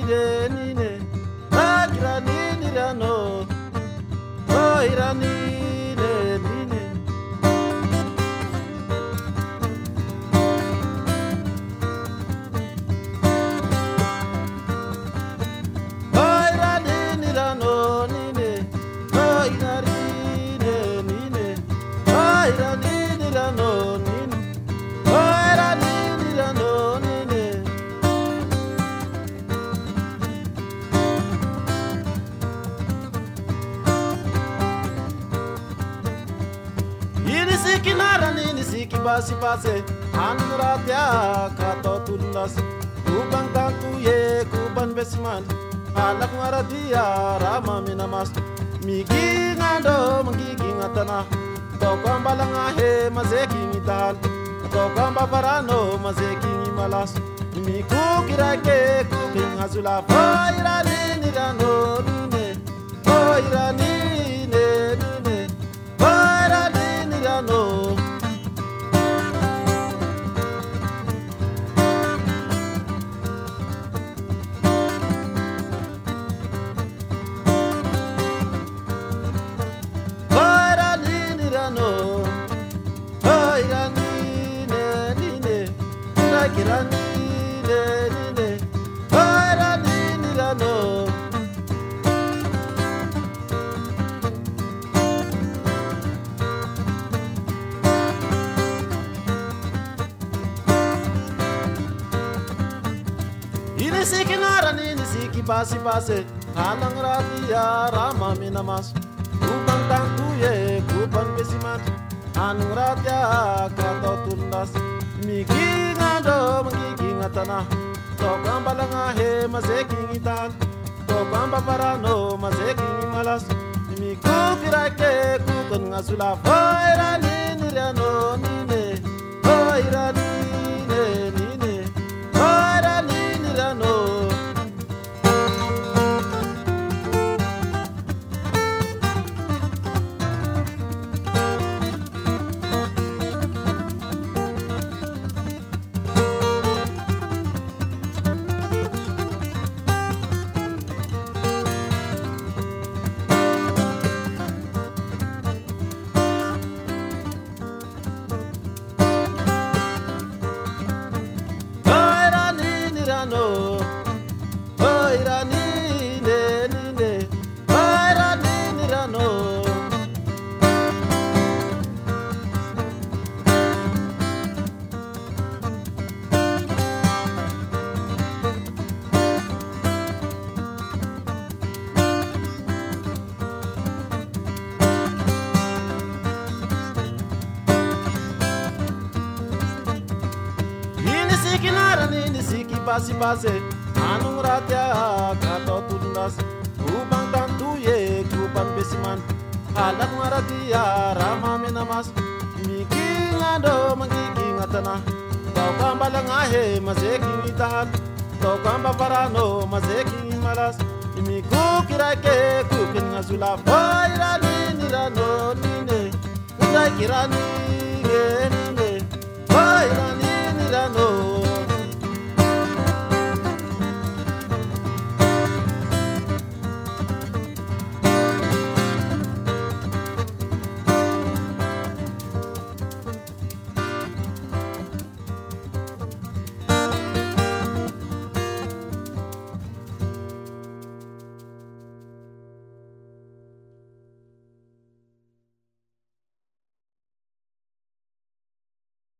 nine Agirani nirano Oh irani nine Oh irani nirano nine Oh irani nine Oh irani nirano nine Oh irani nirano nine Ini siki narani, ini siki basi basi Anuratia kato tulnas Kubang tantu ye, kuban besiman Alak ngaradia, rama minamas Migi ngando, mengigi ngatana Tokong balangahe, mazeki ngitan Tokong baparano, mazeki ngimalas Miku kirake, kuking hazula Oh irani nirano nine Oh irani nine Oh irani nirano Oh irani nirano Oh irani nine Irani nine Oh irani nirano Ini siki narani, ini siki basi basi Halang radia, rama minamas Kubang tangku ye, kubang besiman Anung radia, kato tundas Migi ngado, mengigi ngatana Tokang balangahe, mazeki ngitan Tokang baparano, mazeki ngimalas Miku kirake, kukun ngasula Oh irani nirano nine Oh irani nine Oh irani nirano Nirano, oh irani nine, oh irani nirano. Ini siki narani, ini siki basi basi Anung ratia kato tundas Kubang tantu ye kuban besiman Alak ngaratia rama minamas Migi ngado mengigi ngatana Tokang balangahe mazeki ngitahan Tokang baparano mazeki ngimalas Imiku kirake kukin ngazula Oh irani nirano nine Uday kirani nine